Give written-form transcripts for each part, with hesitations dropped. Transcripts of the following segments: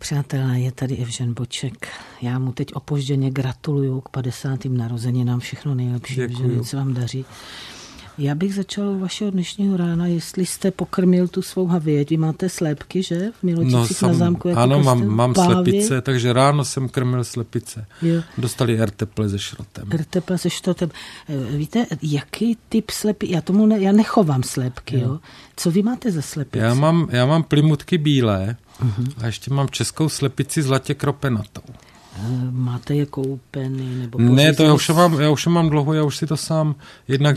Přátelé, je tady Evžen Boček. Já mu teď opožděně gratuluju k 50. narozeninám. Všechno nejlepší, Evžen, se vám daří. Já bych začal u vašeho dnešního rána, jestli jste pokrmil tu svou havěť. Vy máte slépky, že? V Miloticích na zámku. Jako ano, mám slepice, takže ráno jsem krmil slepice. Jo. Dostali erteple se šrotem. Erteple se šrotem. Víte, jaký typ slepy? Já nechovám slépky, jo. Co vy máte za slepice? Já mám plymutky bílé a ještě mám českou slepici zlatě kropenatou. Máte je koupeny? Nebo ne, to já už mám dlouho, já už si to sám jednak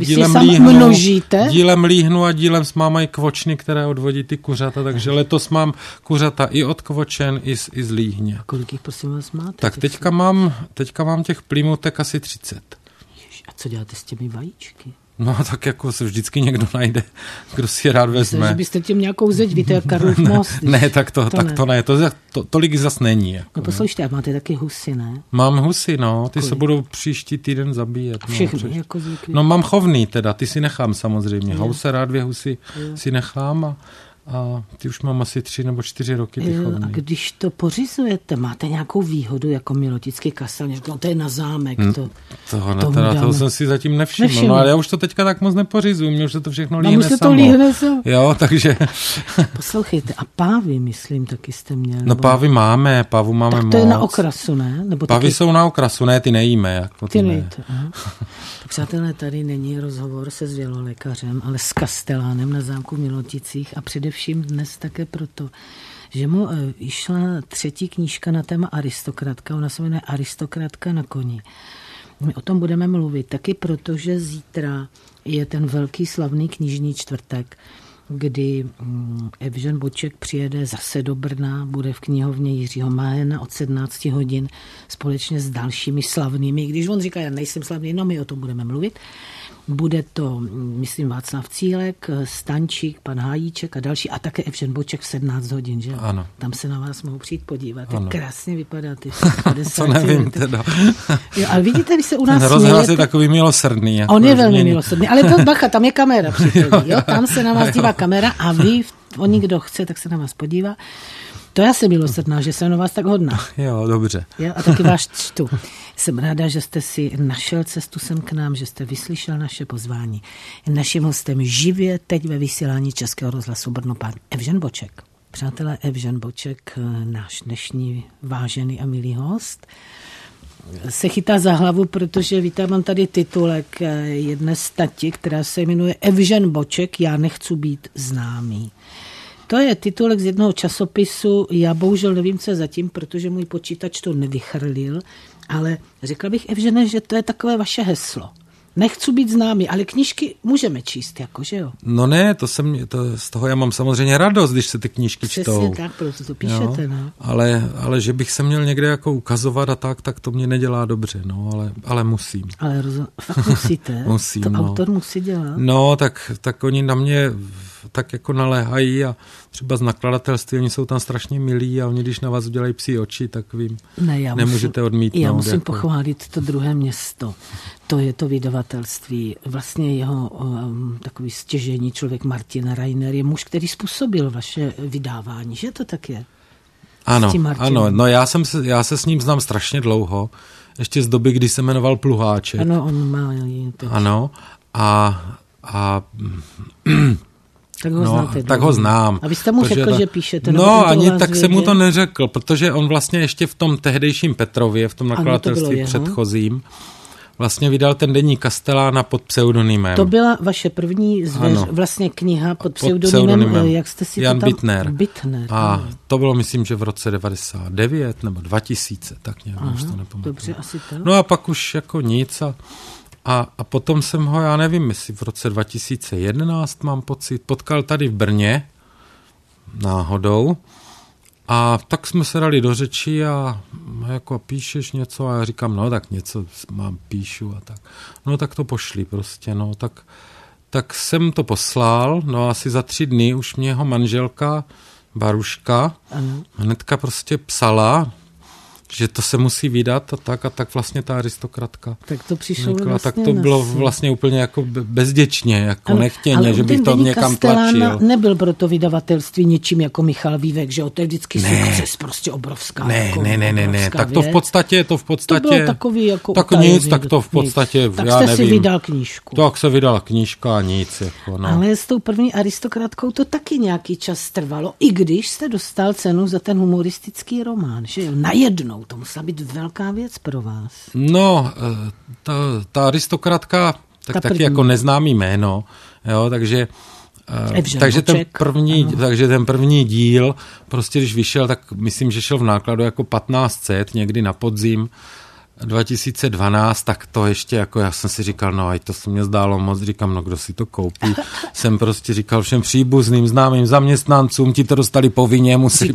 dílem líhnu a dílem mámají kvočny, které odvodí ty kuřata, takže letos mám kuřata i od kvočen, i z líhně. A kolik jich prosím vás máte? Tak teďka mám těch plýmutek asi 30. Ježiš, a co děláte s těmi vajíčky? No tak jako se vždycky někdo najde, kdo si je rád vezme. Myslím, že byste tím nějakou zeď, víte, jak Karlův most. Ne, tak to ne, tolik zas není. Jako, no poslouchejte, a máte taky husy, ne? Mám husy, no, ty se budou příští týden zabíjet. Všechny, jako zvyklí. No mám chovný teda, ty si nechám samozřejmě. House rád 2 husy si nechám a ty už mám asi 3 nebo 4 roky ty chovný. A když to pořizujete, máte nějakou výhodu jako milotický kastel? No to je na zámek. Toho jsem si zatím nevšiml. No ale já už to teďka tak moc nepořizuju, mě už se to všechno líhne samo. To líhne samo. Jo, takže... Poslouchejte, a pávy, myslím, taky jste měli. No pávu máme moc. Tak to je na okrasu, ne? Nebo pávy jsou na okrasu, ne, ty nejíme. Jako ty nejíte, tak přátelé, tady není rozhovor se zvělolékařem, ale s kastelánem na zámku v Miloticích a především dnes také proto, že mu išla 3. knížka na téma aristokratka, ona se jmenuje Aristokratka na koni. My o tom budeme mluvit taky proto, že zítra je ten velký slavný knižní čtvrtek, kdy Evžen Boček přijede zase do Brna, bude v knihovně Jiřího Májena od 17 hodin společně s dalšími slavnými. Když on říká, já nejsem slavný, no my o tom budeme mluvit. Bude to, myslím, Václav Cílek, Stančík, pan Hájíček a další, a také Evžen Boček v 17 hodin, že? Ano. Tam se na vás mohou přijít podívat. Ano. Krásně vypadá ty 50. To nevím teda. Jo, ale vidíte, když se u nás rozhlas je takový milosrdný. On je velmi milosrdný, ale to bacha, tam je kamera přitom, jo? Tam se na vás dívá kamera a vy, kdo chce, tak se na vás podívá. To já jsem milosrdná, že jsem na vás tak hodná. Jo, dobře. Jo, a taky vás čtu. Jsem ráda, že jste si našel cestu sem k nám, že jste vyslyšel naše pozvání. Naším hostem živě teď ve vysílání Českého rozhlasu Brno pan Evžen Boček. Přátelé, Evžen Boček, náš dnešní vážený a milý host, se chytá za hlavu, protože víte, mám tady titulek jedné stati, která se jmenuje Evžen Boček, já nechci být známý. To je titulek z jednoho časopisu, já bohužel nevím, co je zatím, protože můj počítač to nevychrlil, ale řekla bych, Evžene, že to je takové vaše heslo. Nechci být známý, ale knížky můžeme číst, jako, že jo? No ne, z toho já mám samozřejmě radost, když se ty knížky čtou. Přesně tak, proto to píšete, jo? No. Ale že bych se měl někde jako ukazovat a tak to mě nedělá dobře, no, ale musím. Ale fakt musíte? Musím, to no. Autor musí dělat? No, tak oni na mě tak jako naléhají a třeba z nakladatelství, oni jsou tam strašně milí a oni, když na vás udělají psí oči, tak vím, nemůžete odmítnout. Já musím pochválit to druhé město. To je to vydavatelství. Vlastně jeho takový stěžejní člověk Martin Reiner je muž, který způsobil vaše vydávání, že to tak je? Ano, no já se s ním znám strašně dlouho, ještě z doby, kdy se jmenoval Pluháček. Ano, on má teď. Ano, tak ho znám. A vy jste mu řekl, že píšete? No, ani tak jsem mu to neřekl, protože on vlastně ještě v tom tehdejším Petrově, v tom nakladatelství předchozím, vlastně vydal ten deník Kastelána pod pseudonymem. To byla vaše první vlastně kniha pod pseudonymem, jak jste si Jan to tam... Bittner. A to bylo, myslím, že v roce 99 nebo 2000, tak nějak, už to nepamatuju. Dobře, asi to. No a pak už jako nic a potom jsem ho, já nevím, jestli v roce 2011 mám pocit, potkal tady v Brně náhodou a tak jsme se dali do řeči a jako píšeš něco a já říkám, no tak něco píšu a tak. No tak to pošli prostě, no tak jsem to poslal, no asi za 3 dny už mě jeho manželka Baruška hnedka prostě psala, že to se musí vydat a tak vlastně ta aristokratka. Tak to přišlo vlastně tak to bylo vlastně úplně jako bezděčně, jako nechtěně, ale že bych to někam tlačil. Nebyl pro to vydavatelství něčím jako Michal Vývek, že to je vždycky sukces, prostě obrovská. Ne, tak to v podstatě. To bylo takový jako tak nic, tak to v podstatě, tak já jste nevím. si vydal knížku. Tak se vydala knížka a nic. Jako, no. Ale s tou první aristokratkou to taky nějaký čas trvalo, i když jste dostal cenu za ten humoristický román, že jo? Najednou, to musela být velká věc pro vás. No, ta aristokratka, tak taky jako neznámý jméno, jo, takže ten první díl, prostě když vyšel, tak myslím, že šel v nákladu jako 1500, někdy na podzim 2012, tak to ještě jako, já jsem si říkal, no a to se mě zdálo moc, říkám, no kdo si to koupí, jsem prostě říkal všem příbuzným, známým zaměstnancům, ti to dostali povinně, musí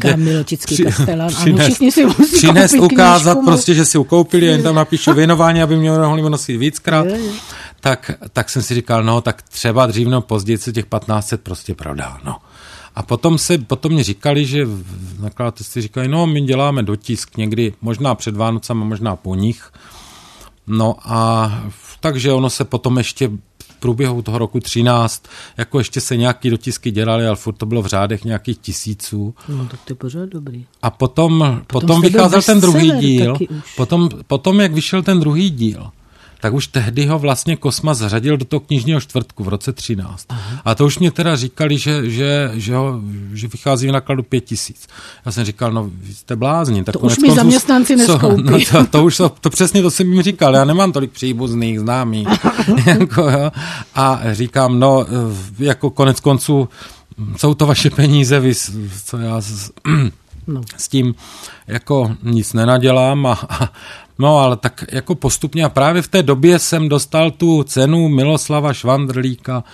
přinést ukázat knížku, prostě, že si ukoupili, jen tam napíšu věnování, aby mě mohli nosit víckrát. Tak jsem si říkal, no tak třeba dřív nebo později se těch 1500 prostě prodá, no. A potom mě říkali, že nakladatelství říkali, no my děláme dotisk někdy, možná před Vánocama, možná po nich. No a takže ono se potom ještě v průběhu toho roku 13, jako ještě se nějaký dotisky dělaly, ale furt to bylo v řádech nějakých 1000. No tak to je pořád dobrý. A potom vycházel ten druhý díl, potom jak vyšel ten druhý díl, tak už tehdy ho vlastně Kosma zařadil do toho knižního čtvrtku v roce 13. Aha. A to už mě teda říkali, že vychází v nákladu 5000. Já jsem říkal, no vy jste blázni. Tak to už mi zaměstnanci neskoupí. To přesně to jsem jim říkal, já nemám tolik příbuzných, známých. Jako, jo. A říkám, no jako konec konců jsou to vaše peníze, co já s tím jako nic nenadělám no ale tak jako postupně a právě v té době jsem dostal tu cenu Miloslava Švandrlíka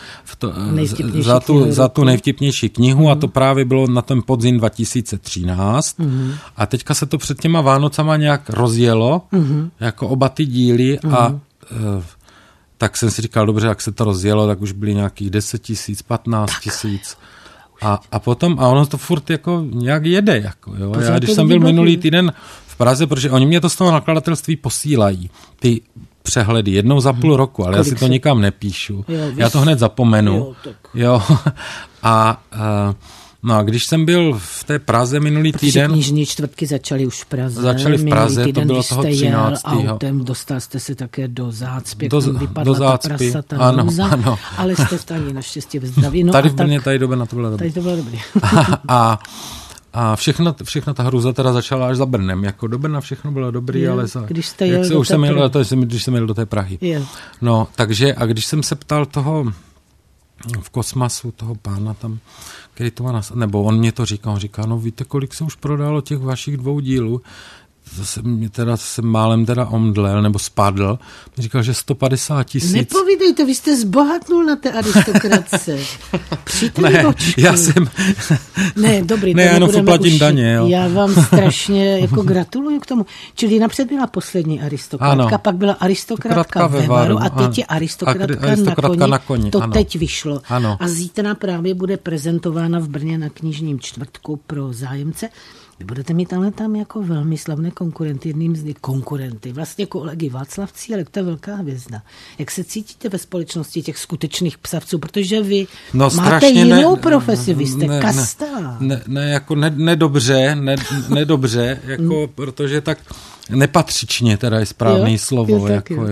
za tu nejvtipnější knihu a to právě bylo na ten podzim 2013 a teďka se to před těma Vánocama nějak rozjelo, jako oba ty díly a tak jsem si říkal, dobře, jak se to rozjelo, tak už byly nějakých 10 000, 15 000. A potom, a ono to furt jako nějak jede, jako, jo. Já když jsem byl minulý týden v Praze, protože oni mě to z toho nakladatelství posílají, ty přehledy, jednou za půl roku, ale já si to nikam nepíšu. Já to hned zapomenu. Jo. No a když jsem byl v té Praze minulý týden... Knižní čtvrtky začaly už v Praze. Začaly v Praze, týden, to bylo toho 13. autem, dostal jste se také do Zácpy, do Zácpy, ano. Ale jste ani naštěstí ve zdraví. No tady v Brně, tady dobe na to byla dobrý. A všechno ta hruza teda začala až za Brnem. Jako do Brna všechno bylo dobrý, ale když jste jel když jsem jel do té Prahy. No, takže a když jsem se ptal toho v Kosmasu, toho pána tam, který to má nebo on mě to říká, no víte, kolik se už prodalo těch vašich 2 dílů? To jsem málem omdlel, nebo spadl. Mě říkal, že 150 000. Nepovídejte, vy jste zbohatnul na té aristokratce. Já jsem... Ne, dobrý. Ne, já jenom poplatím daně, jo. Já vám strašně jako gratuluju k tomu. Čili napřed byla poslední aristokratka, ano. Pak byla aristokratka ve Varu a teď je aristokratka na koni. To ano. Teď vyšlo. Ano. A zítra právě bude prezentována v Brně na knižním čtvrtku pro zájemce. Vy budete mít ale tam jako velmi slavné konkurenty, jedním z konkurenty, vlastně kolegy Václavcí, ale to je velká hvězda. Jak se cítíte ve společnosti těch skutečných psavců, protože vy máte jinou profesi, vy jste kastelán. Nedobře, jako, protože tak nepatřičně teda je správný slovo,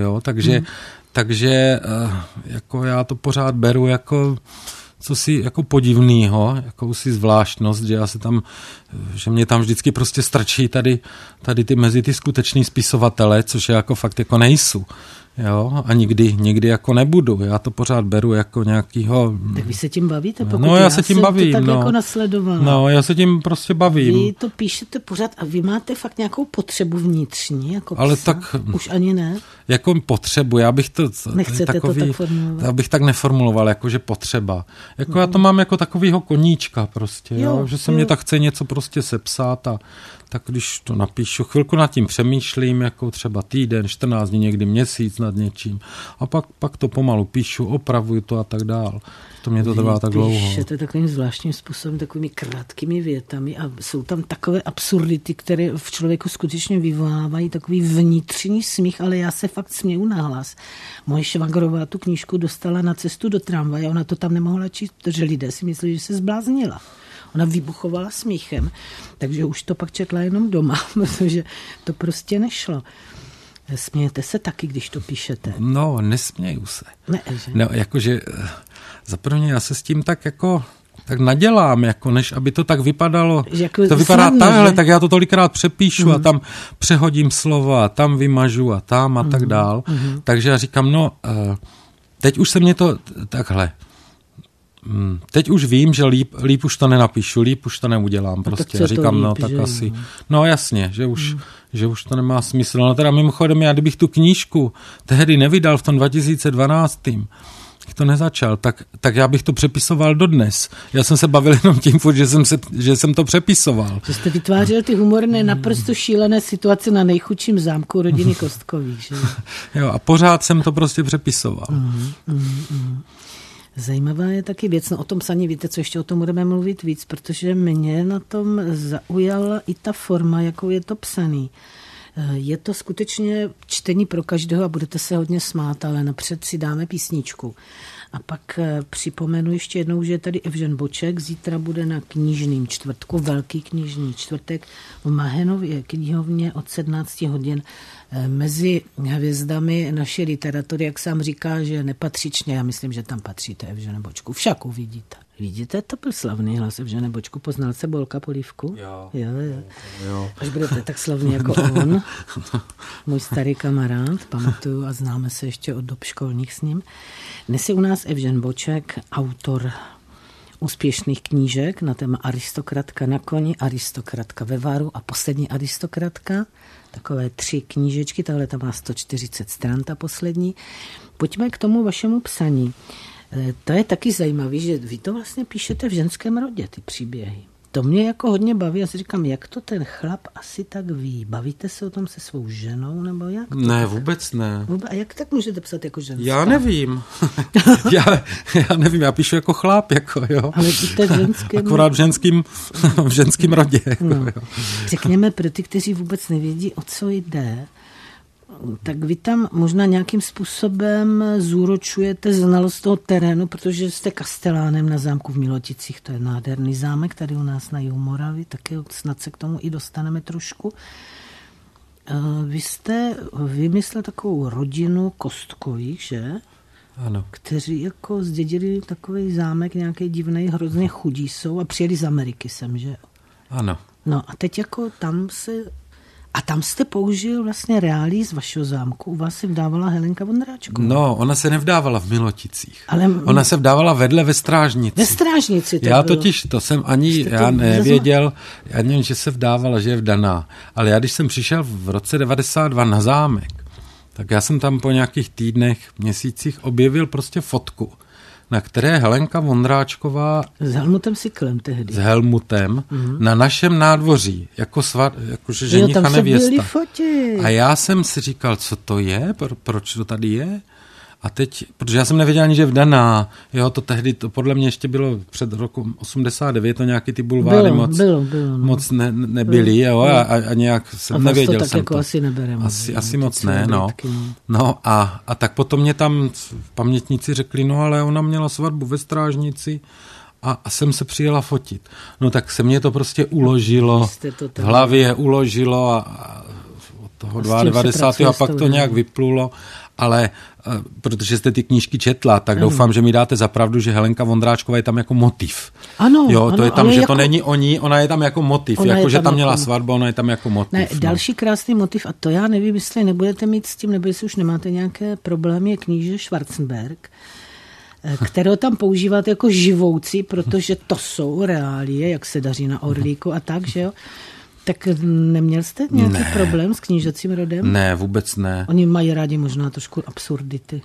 takže jako já to pořád beru jako cosi jako podivnýho, jakousi zvláštnost, že mě tam vždycky prostě strčí tady ty mezi ty skutečný spisovatele, což je jako fakt jako nejsou. Jo, a nikdy jako nebudu. Já to pořád beru jako nějakýho... Tak vy se tím bavíte? No, já se tím bavím. To tak jako nasledovala. No, já se tím prostě bavím. Vy to píšete pořád a vy máte fakt nějakou potřebu vnitřní, jako psa? Ale tak... Už ani ne? Jako potřebu, já bych to... Nechcete takový, to tak formulovat? Já bych tak neformuloval, jakože potřeba. Jako já to mám jako takovýho koníčka prostě, jo, že se mě tak chce něco prostě sepsat a tak když to napíšu, chvilku nad tím přemýšlím, jako třeba týden, 14 dní, někdy měsíc nad něčím a pak to pomalu píšu, opravuju to a tak dál. To mě to trvá tak dlouho. Píšete takovým zvláštním způsobem, takovými krátkými větami a jsou tam takové absurdity, které v člověku skutečně vyvolávají takový vnitřní smích, ale já se fakt směju nahlas. Moje švagrová tu knížku dostala na cestu do tramvaje, ona to tam nemohla číst, protože lidé si mysleli, že se zbláznila. Ona vybuchovala smíchem, takže už to pak četla jenom doma, protože to prostě nešlo. Smějete se taky, když to píšete? No, nesměju se. Ne, že? No, jakože zaprvé já se s tím tak jako tak nadělám, jako než aby to tak vypadalo. Jako to vypadá takhle, tak já to tolikrát přepíšu a tam přehodím slova a tam vymažu a tam a tak dál. Takže já říkám, no, teď už se mě to takhle. Teď už vím, že líp už to nenapíšu, líp už to neudělám prostě. Já říkám, no tak asi, no jasně, že už to nemá smysl. No teda mimochodem, já kdybych tu knížku tehdy nevydal v tom 2012. To nezačal, tak já bych to přepisoval dodnes. Já jsem se bavil jenom tím, že jsem to přepisoval. Že jste vytvářel ty humorné, naprosto šílené situace na nejchudším zámku rodiny Kostkových. Že? Jo, a pořád jsem to prostě přepisoval. Zajímavá je taky věc, no o tom psaní, víte, co ještě o tom budeme mluvit víc, protože mě na tom zaujala i ta forma, jakou je to psaný. Je to skutečně čtení pro každého a budete se hodně smát, ale napřed si dáme písničku. A pak připomenu ještě jednou, že je tady Evžen Boček, zítra bude na knižným čtvrtku, velký knižní čtvrtek v Mahenově knihovně od 17 hodin mezi hvězdami naší literatury, jak sám říká, že nepatřičně, já myslím, že tam patříte, Evžene Bočku, však uvidíte. Vidíte, to byl slavný hlas Evžene Bočku, poznal se Bolka Polívku? Jo. Až budete tak slavný jako on, můj starý kamarád, pamatuju a známe se ještě od dob školních s ním. Dnes je u nás Evžen Boček, autor úspěšných knížek na téma Aristokratka na koni, Aristokratka ve váru a Poslední aristokratka. Takové 3 knížečky, tahle tam má 140 stran, ta poslední. Pojďme k tomu vašemu psaní. To je taky zajímavé, že vy to vlastně píšete v ženském rodě, ty příběhy. To mě jako hodně baví, já si říkám, jak to ten chlap asi tak ví. Bavíte se o tom se svou ženou, nebo jak? Ne, vůbec ne. A jak tak můžete psat jako ženská? Já nevím. já nevím, já píšu jako chlap, jako jo. Ale to v ženském... Akorát v ženském rodě. Jako, no. Jo. Řekněme pro ty, kteří vůbec nevědí, o co jde, tak vy tam možná nějakým způsobem zúročujete znalost toho terénu, protože jste kastelánem na zámku v Miloticích, to je nádherný zámek tady u nás na jihu Moravy, taky snad se k tomu i dostaneme trošku. Vy jste vymyslel takovou rodinu Kostkových, že? Ano. Kteří jako zdědili takový zámek, nějaký divnej, hrozně chudí jsou a přijeli z Ameriky sem, že? Ano. No a teď jako tam jste použil vlastně reálí z vašeho zámku. U vás se vdávala Helenka Vondráčková. No, ona se nevdávala v Miloticích. Ale ona se vdávala vedle ve Strážnici. Ve Strážnici to já bylo. Totiž, to jsem já nevěděl, já nevím, že se vdávala, že je vdaná. Ale já, když jsem přišel v roce 92 na zámek, tak já jsem tam po nějakých týdnech, měsících objevil prostě fotku, na které Helenka Vondráčková s Helmutem Siklem tehdy. S Helmutem na našem nádvoří, jakože ženich a nevěsta. A já jsem si říkal, co to je, proč to tady je? A teď, protože já jsem nevěděl ani, že je vdaná, jo, to tehdy, to podle mě ještě bylo před rokem 89, to nějaký ty bulváry moc nebyly, jo, a nějak jsem nevěděl tak jsem jako to. Asi nebereme. Asi moc ne, no. No a tak potom mě tam pamětníci řekli, no ale ona měla svatbu ve Strážnici a jsem se přijela fotit. No tak se mě to prostě uložilo, v hlavě uložilo a od toho 92. a pak to nějak vyplulo. Ale protože jste ty knížky četla, tak doufám, že mi dáte za pravdu, že Helenka Vondráčková je tam jako motiv. Ano, jo, to ano, je tam, že jako... to není o ní, ona je tam jako motiv. Jako, že tam měla jako... svatbu, ona je tam jako motiv. Ne, další krásný motiv, a to já nevím, jestli nebudete mít s tím, nebo jestli už nemáte nějaké problémy, je kníže Schwarzenberg, kterého tam používáte jako živoucí, protože to jsou reálie, jak se daří na Orlíku a tak, že jo? Tak neměl jste nějaký problém s knížecím rodem? Ne, vůbec ne. Oni mají rádi možná trošku absurdity.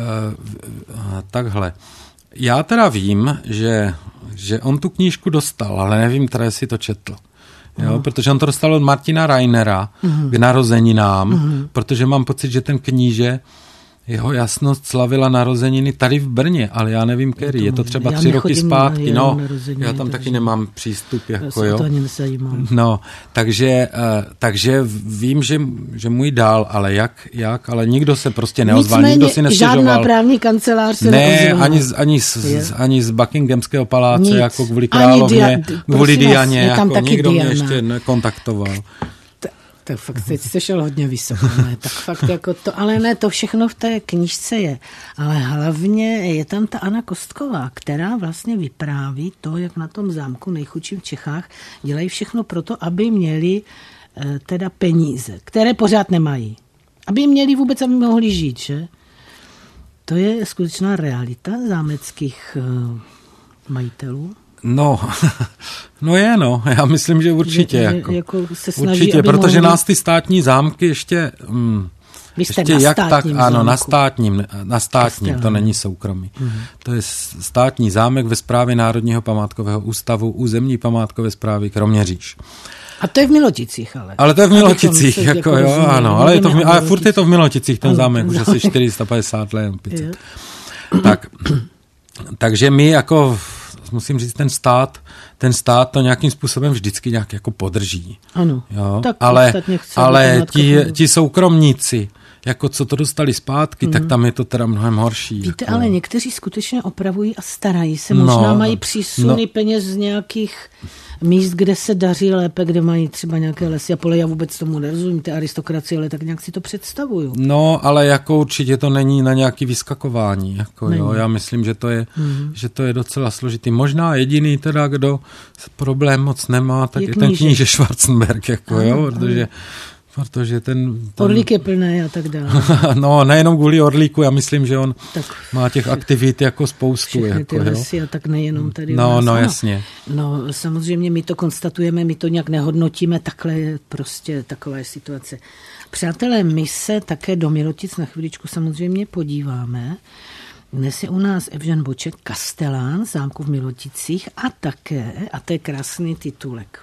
Takhle. Já teda vím, že on tu knížku dostal, ale nevím, teda jestli to četl. Jo, protože on to dostal od Martina Rainera k narozeninám, protože mám pocit, že ten kníže jeho jasnost slavila narozeniny tady v Brně, ale já nevím, který. Je to třeba 3 roky zpátky. No, já tam taky nemám přístup. Jako, já to ani nezajímám. No, takže vím, že můj dál, ale jak, ale nikdo se prostě neozval, nikdo si nestěžoval. Žádná právní kancelář se neozvala. Ani z Buckinghamského paláce, jako kvůli královně, kvůli Dianě, jako nikdo mě ještě nekontaktoval. Tak fakt teď jste šel hodně vysoko, ne? Tak fakt jako to, ale ne, to všechno v té knížce je. Ale hlavně je tam ta Anna Kostková, která vlastně vypráví to, jak na tom zámku nejchudším v Čechách dělají všechno proto, aby měli teda peníze, které pořád nemají. Aby měli vůbec, aby mohli žít, že? To je skutečná realita zámeckých majitelů. No, já myslím, že určitě. Jako se snaží, určitě, protože nás ty státní zámky ještě jak tak, ano, na státním, to není soukromý. To je státní zámek ve správě Národního památkového ústavu, územní památkové správy Kroměříž. A to je v Miloticích, ale. Ale to je v Miloticích, jako jo, ano, ale furt je to v Miloticích, ten zámek, už asi 450 let, 500. Takže my jako musím říct, ten stát to nějakým způsobem vždycky nějak jako podrží. Ano. Jo? Tak ale ti soukromníci, jako co to dostali zpátky, tak tam je to teda mnohem horší. Víte, jako. ale někteří skutečně opravují a starají se. Možná mají přísuny peněz z nějakých míst, kde se daří lépe, kde mají třeba nějaké lesy a pole. Já vůbec tomu nerozumím, té aristokracie, ale tak nějak si to představuju. No, ale jako určitě to není na nějaké vyskakování. Jako, jo. Já myslím, že to je docela složitý. Možná jediný teda, kdo problém moc nemá, tak je ten kníže Schwarzenberg, jako, jo, protože ten... Orlík je plný a tak dále. No, nejenom kvůli orlíku, já myslím, že on má těch aktivit jako spoustu. Všechny jako, ty lesy a tak nejenom tady. No, jasně. No, samozřejmě my to konstatujeme, my to nějak nehodnotíme, takhle je prostě taková situace. Přátelé, my se také do Milotic na chviličku samozřejmě podíváme. Dnes je u nás Evžen Boček, kastelán zámku v Miloticích a také, a to je krásný titulek,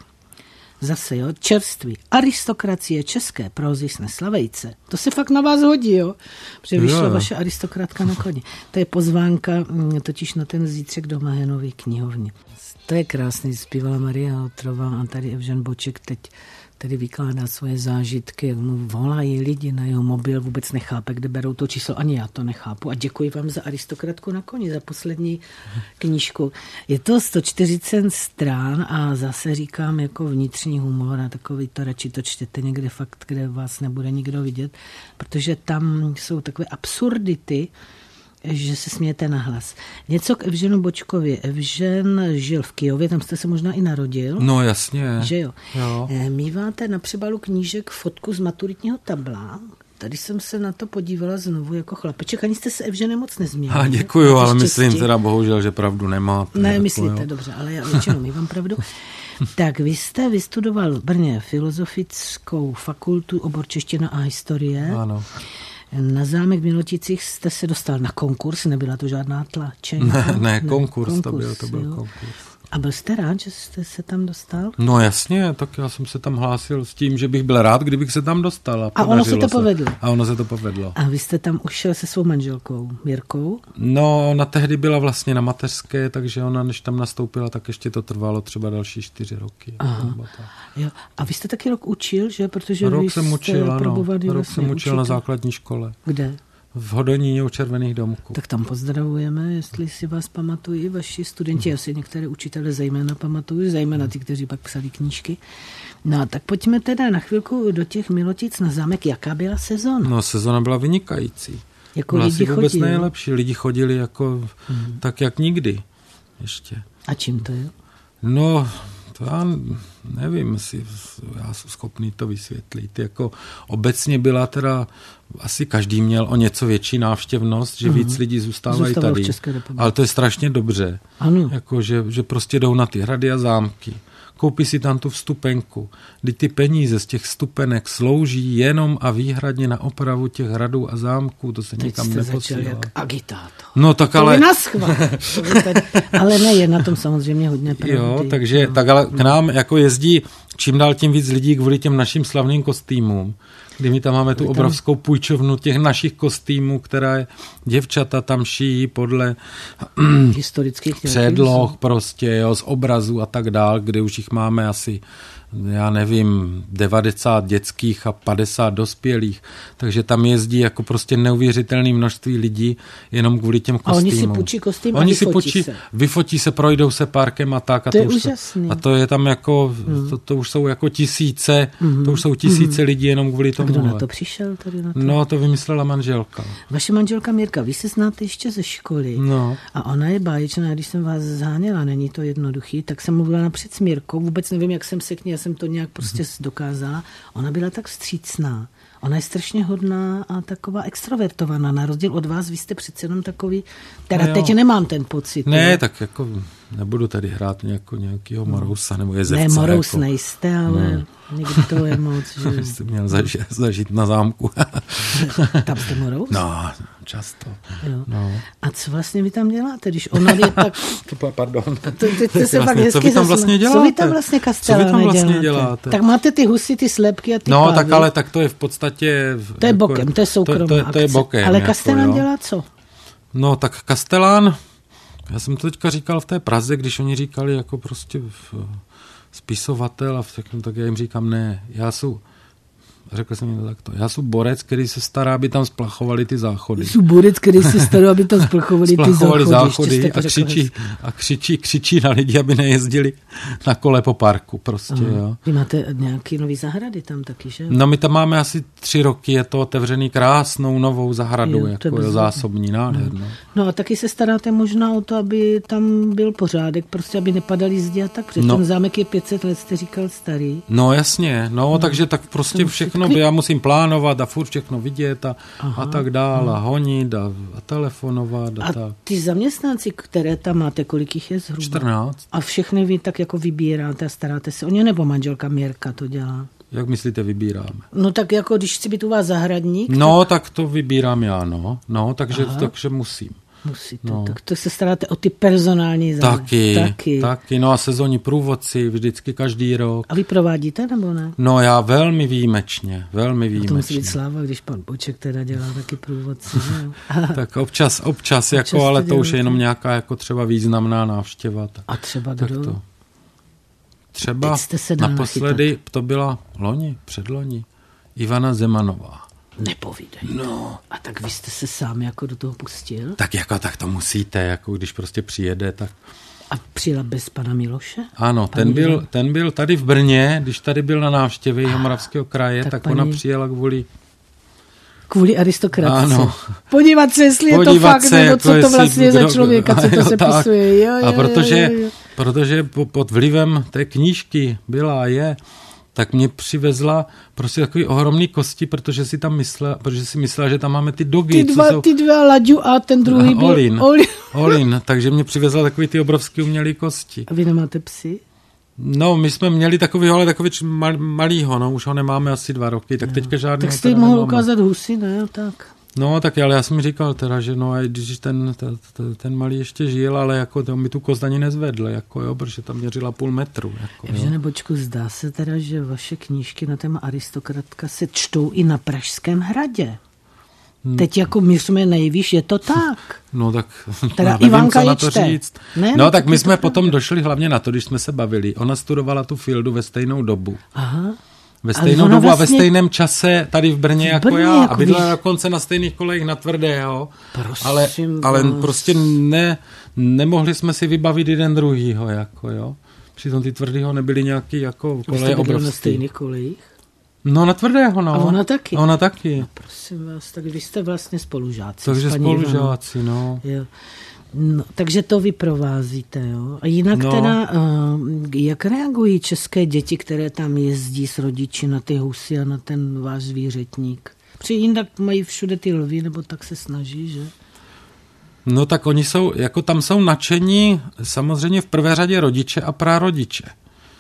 zase, jo, čerství. Aristokracie české prózy Sneslavejce. To se fakt na vás hodí, jo? Protože vyšla vaše aristokratka na koni. To je pozvánka totiž na ten zítřek do Mahenovy knihovny. To je krásný, zpívala Maria Hotrová a tady Evžen Boček teď tedy vykládá svoje zážitky, jak mu volají lidi na jeho mobil, vůbec nechápe, kde berou to číslo, ani já to nechápu. A děkuji vám za Aristokratku na koni, za poslední knížku. Je to 140 strán a zase říkám jako vnitřní humor a takový to radši to čtěte někde fakt, kde vás nebude nikdo vidět, protože tam jsou takové absurdity, že se smějete nahlas. Něco k Evženu Bočkovi. Evžen žil v Kyjově, tam jste se možná i narodil. No jasně. Že jo. Míváte na přebalu knížek fotku z maturitního tabla. Tady jsem se na to podívala znovu jako chlapeček. Ani jste se Evženem moc nezměnili. Děkuju, ale myslím teda bohužel, že pravdu nemáte. Ne, myslíte, dobře, ale já většinou mívám pravdu. Tak vy jste vystudoval v Brně filozofickou fakultu, obor čeština a historie. Ano. Na zámek v Miloticích jste se dostal na konkurs, nebyla to žádná tlačenka. Ne, konkurs, to byl konkurs. A byl jste rád, že jste se tam dostal? No jasně, tak já jsem se tam hlásil s tím, že bych byl rád, kdybych se tam dostal. A ono se to povedlo. A ono se to povedlo. A vy jste tam už šel se svou manželkou, Mirkou? No, na tehdy byla vlastně na mateřské, takže ona, než tam nastoupila, tak ještě to trvalo třeba další 4 roky. Jo. A vy jste taky rok učil, že? Protože rok vy jsem učil, ano. Rok jsem učil na základní škole. Kde? V Hodoníně u Červených domků. Tak tam pozdravujeme, jestli si vás pamatují vaši studenti, asi některé učitele zejména pamatují, zejména ty, kteří pak psali knížky. No tak pojďme teda na chvilku do těch Milotic na zámek. Jaká byla sezona? No sezona byla vynikající. Jako lidi vůbec chodili? Nejlepší. Lidi chodili jako tak, jak nikdy. Ještě. A čím to je? No, to já nevím, jestli já jsem schopný to vysvětlit. Jako obecně byla teda, asi každý měl o něco větší návštěvnost, že víc lidí zůstávají tady. Ale to je strašně dobře. Ano. Jako, že prostě jdou na ty hrady a zámky. Koupí si tam tu vstupenku. Kdy ty peníze z těch vstupenek slouží jenom a výhradně na opravu těch hradů a zámků, to se někam neposílá. Jak agitátor. No tak ale... Ale ne, je na tom samozřejmě hodně pravdy. Jo, takže tak ale k nám jako jezdí čím dál tím víc lidí kvůli těm našim slavným kostýmům, kdy my tam máme tu obrovskou půjčovnu těch našich kostýmů, která děvčata tam šijí podle historických předloh prostě, jo, z obrazů a tak dál, kde už jich máme asi, já nevím, 90 dětských a 50 dospělých, takže tam jezdí jako prostě neuvěřitelné množství lidí jenom kvůli těm kostýmům. A oni si půjčí kostým a vyfotí se, projdou se parkem a tak. A to je úžasný. A to je tam jako, to už jsou jako tisíce, to už jsou tisíce lidí jenom kvůli tomu. A kdo na to přišel tady na to? No, to vymyslela manželka. Vaše manželka Mirka, vy se znáte ještě ze školy. No. A ona je báječná, když jsem vás zháněla, není to jednoduchý, tak jsem mluvila napřed s Mirkou, vůbec nevím, jak jsem se k ní, já jsem to nějak prostě dokázala. Ona byla tak vstřícná. Ona je strašně hodná a taková extrovertovaná. Na rozdíl od vás, vy jste přece jenom takový, teda teď nemám ten pocit. Ne, tak jako nebudu tady hrát nějakýho Morousa nebo Jezevce. Ne, Morous jako nejste, ale někdy to je moc, že... Jste měl zažít na zámku. Tam jste Morous? No, často. No. A co vlastně vy tam děláte, když ona je tak... Pardon. Co vy tam vlastně děláte? Co vy tam vlastně Kasteláne děláte? Tak máte ty husy, ty slepky a ty no, tak ale tak to je v podstatě... To je bokem, to je soukromá akce. To je bokem. Ale Kastelán dělá co? No, tak Kastelán, já jsem to teďka říkal v té Praze, když oni říkali jako prostě spisovatel a všechno, tak já jim říkám ne, řekl jsem jim to takto. Já jsem borec, který se stará, aby tam splachovali ty záchody. Jsem borec, který se stará, aby tam splachovali ty záchody a křičí na lidi, aby nejezdili na kole po parku prostě, jo. Vy máte nějaký nový zahrady tam taky, že? No my tam máme asi 3 roky, je to otevřený krásnou novou zahradu, jako zásobní, nádhernou. No a taky se staráte možná o to, aby tam byl pořádek, prostě aby nepadaly zdi a tak, protože ten zámek je 500 let, jste říkal, starý. No jasně, takže tak prostě všechno já musím plánovat a furt všechno vidět a tak dál a honit a telefonovat a tak. Ty zaměstnanci, které tam máte, kolik jich je zhruba? 14. A všechny vy tak jako vybíráte a staráte se o ně, nebo manželka Mirka to dělá? Jak myslíte, vybíráme? No tak jako, když chci být u vás zahradník? No, tak to vybírám já, no. Takže musím. Musíte, tak to se staráte o ty personální záležitosti. Taky, no a sezónní průvodci vždycky každý rok. A vy provádíte, nebo ne? No já velmi výjimečně. A to musí být sláva, když pan Boček teda dělá taky průvodci. Tak občas jako, ale to už je jenom nějaká jako třeba významná návštěva. A třeba kdo? Třeba naposledy to byla předloni, Ivana Zemanová. Nepovídej. No. A tak vy jste se sám jako do toho pustil? Tak to musíte, jako když prostě přijede, tak... A přijela bez pana Miloše? Ano, ten byl tady v Brně, když tady byl na návštěvě Jihomoravského kraje, tak ona přijela kvůli aristokracii. Ano. Podívat se, jestli je to fakt, nebo co to vlastně je za člověka, co to se pisuje. Protože pod vlivem té knížky byla a je, tak mě přivezla prostě takový ohromný kosti, protože si myslela, že tam máme ty dogy. Ty dva Laďu a ten druhý byl Olin. Takže mě přivezla takový ty obrovský umělý kosti. A vy nemáte psy? No, my jsme měli takový malýho, no, už ho nemáme asi 2 roky, tak teďka žádný. Tak jste mohl ukázat husy, ne, tak. No, tak ale já jsem mi říkal teda, že no, a když ten malý ještě žil, ale jako to mi tu kost ani nezvedl, jako jo, protože tam měřila 0,5 metru. Jako, Evžene Bočku, zdá se teda, že vaše knížky na téma aristokratka se čtou i na Pražském hradě. Teď jako my jsme nejvíš, je to tak. No tak teda nevím, Ivanka co na to říct. Ne, no tak my jsme potom došli hlavně na to, když jsme se bavili. Ona studovala tu Fildu ve stejnou dobu. Aha. Ve stejnou dobu a ve stejném čase tady v Brně jako já. A bydlela dokonce na stejných kolejích na Tvrdého. Ale prostě nemohli jsme si vybavit jeden druhýho. Jako, jo. Přitom ty Tvrdýho nebyly nějaký jako koleje obrovský. Na stejných kolejích? No na Tvrdého, no. A ona taky? Ona taky. No, prosím vás, tak vy jste vlastně spolužáci. Takže spolužáci, no. Jo. No, takže to vy provázíte, jo. A jinak teda, jak reagují české děti, které tam jezdí s rodiči na ty husy a na ten váš zvířetník? Protože jinak mají všude ty lvy, nebo tak se snaží, že? No tak oni tam jsou nadšení samozřejmě v prvé řadě rodiče a prarodiče.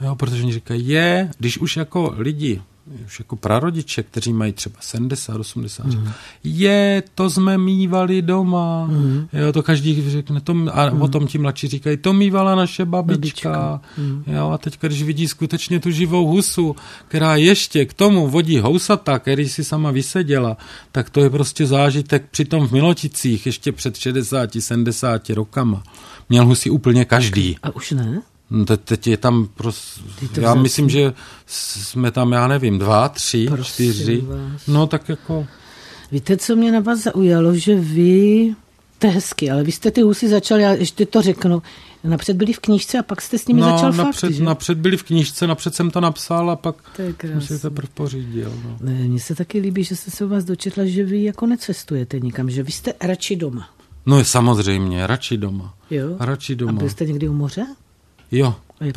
Jo, protože oni říkají, když už jako lidi, už jako prarodiče, kteří mají třeba 70, 80, to jsme mívali doma. Jo, to každý řekne, a o tom ti mladší říkají, to mívala naše babička. Jo, a teď, když vidí skutečně tu živou husu, která ještě k tomu vodí housata, který si sama vyseděla, tak to je prostě zážitek přitom v Miloticích ještě před 60, 70 rokama. Měl husy úplně každý. A už ne? Teď je tam já myslím, že jsme tam, já nevím, 2, 3, 4. No tak jako... Víte, co mě na vás zaujalo, že vy, to je hezky, ale vy jste ty husy začali, já ještě to řeknu, napřed byli v knížce a pak jste s nimi začal fakt, že? Napřed byli v knížce, napřed jsem to napsal a pak jsem si to teprve pořídil. No. Mně se taky líbí, že jste se u vás dočetla, že vy jako necestujete nikam, že vy jste radši doma. No samozřejmě, radši doma. Jo? Radši doma. A byl jste někdy u moře? Jo,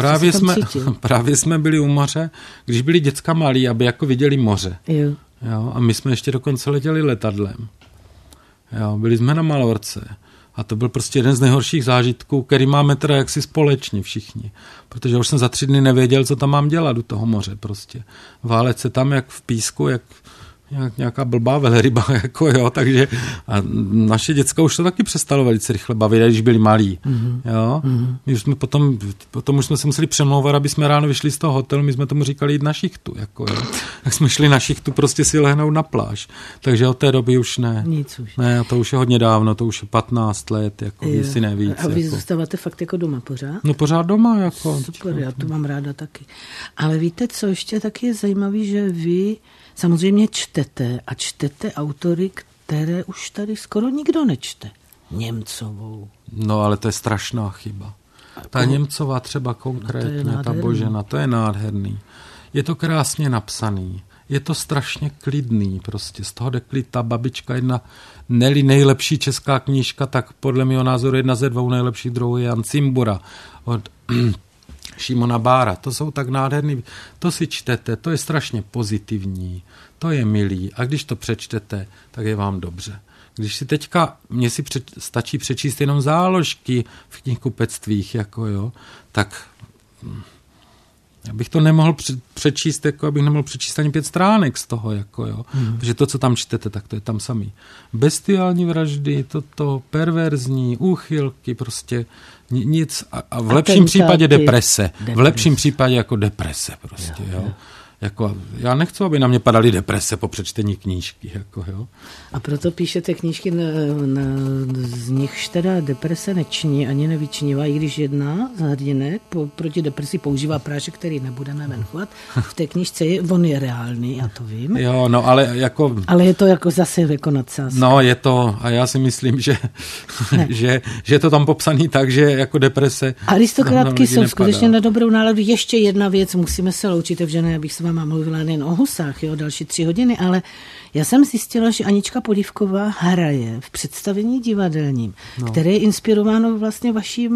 právě jsme byli u moře, když byli děcka malí, aby jako viděli moře. Jo. Jo, a my jsme ještě dokonce letěli letadlem. Jo, byli jsme na Malorce. A to byl prostě jeden z nejhorších zážitků, který máme teda jaksi společně všichni. Protože už jsem za 3 dny nevěděl, co tam mám dělat u toho moře prostě. Válet se tam jak v písku, jak nějaká blbá velryba, jako jo, takže a naše děcka už to taky přestalo velice rychle bavit, když byli malí, jo. My už jsme potom už jsme se museli přemlouvat, aby jsme ráno vyšli z toho hotelu, my jsme tomu říkali jít na šichtu, jako jo. Tak jsme šli na šichtu prostě si lehnout na pláž, takže od té doby už ne. Nic už. Ne, to už je hodně dávno, to už je 15 let, jako jestli ne víc. A vy jako. zůstáváte fakt jako doma pořád? No pořád doma, jako. Super, já to mám ráda taky. Ale víte, co ještě taky je zajímavé, že vy samozřejmě čtete autory, které už tady skoro nikdo nečte. Němcovou. No, ale to je strašná chyba. Ta Němcová třeba konkrétně, ta Božena, to je nádherný. Je to krásně napsaný. Je to strašně klidný prostě. Z toho jde klid. Ta babička, jedna nejlepší česká knížka, tak podle mého názoru jedna ze 2 nejlepších druhů je Jan Cimbura od Šimona Bára. To jsou tak nádherný. To si čtete, to je strašně pozitivní, to je milý. A když to přečtete, tak je vám dobře. Když si teďka, mně si stačí přečíst jenom záložky v knihkupectvích, jako jo, tak abych to nemohl přečíst, jako abych nemohl přečíst ani 5 stránek z toho, jako jo. Protože to, co tam čtete, tak to je tam samý. Bestiální vraždy, toto perverzní, úchylky, prostě nic. A v lepším případě deprese. V lepším případě jako deprese prostě, jo. Jako, já nechci, aby na mě padaly deprese po přečtení knížky. Jako, jo. A proto píšete knížky, z nichž teda deprese nečiní ani nevyčnívá, i když jedna z hrdinek proti depresi používá prášek, který nebudeme jmenovat. V té knížce on je reálný, já to vím. Jo, no ale jako... Ale je to jako zase jako nadsázka. No je to, a já si myslím, že je to tam popsaný tak, že jako deprese... Aristokratky jsou skutečně na dobrou náladu. Ještě jedna věc, musíme se loučit, že ne, abych s váma mluvila nejen o husách, jo, další 3 hodiny, ale já jsem zjistila, že Anička Polívková hraje v představení divadelním, které je inspirováno vlastně vaší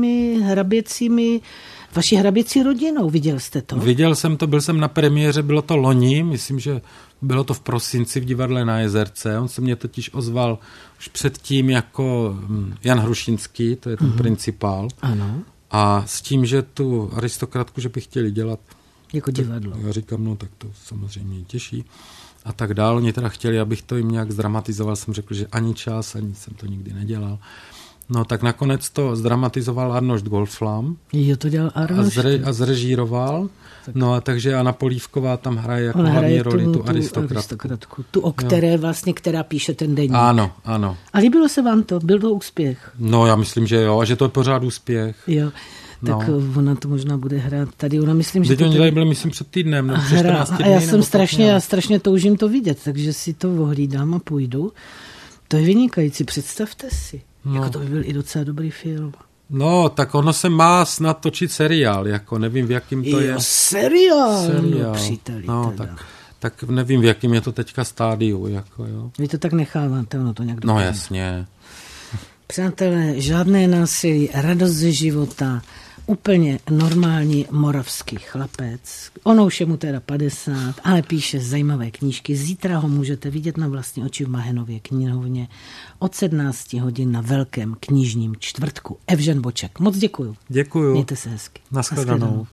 hraběcí rodinou. Viděl jste to? Viděl jsem to, byl jsem na premiéře, bylo to loni, myslím, že bylo to v prosinci v divadle na Jezerce. On se mě totiž ozval už předtím jako Jan Hrušinský, to je ten principál. Ano. A s tím, že tu aristokratku, že by chtěli dělat jako divadlo. Já říkám, no tak to samozřejmě těší. A tak dál. Oni teda chtěli, abych to jim nějak zdramatizoval. Jsem řekl, že ani čas, ani jsem to nikdy nedělal. No tak nakonec to zdramatizoval Arnošt Goldflam. Jo, to dělal Arnošt. A zrežíroval. Tak. No a takže Anna Polívková tam hraje jako hlavní roli tu aristokratku. Tu, o které vlastně, která píše ten deník. Ano, ano. A líbilo se vám to? Byl to úspěch? No já myslím, že jo. A že to je pořád úspěch. Jo. Tak ona to možná bude hrát tady. Ona myslím, že teď oni tady byli, myslím, před týdnem. No, před 14 dny, a já jsem strašně toužím to vidět, takže si to ohlídám a půjdu. To je vynikající, představte si. No. Jako to by byl i docela dobrý film. No, tak ono se má snad točit seriál, jako nevím, v jakým to je. Seriál. No, příteli, no tak nevím, v jakým je to teďka stádiu, jako jo. Vy to tak necháváte, ono to nějak dopadne. No jasně. Přátelé, žádné násilí, radost ze života, úplně normální moravský chlapec. Ono už je mu teda 50, ale píše zajímavé knížky. Zítra ho můžete vidět na vlastní oči v Mahenově knihovně od 17 hodin na Velkém knižním čtvrtku. Evžen Boček. Moc děkuju. Děkuju. Mějte se hezky. Nashledanou.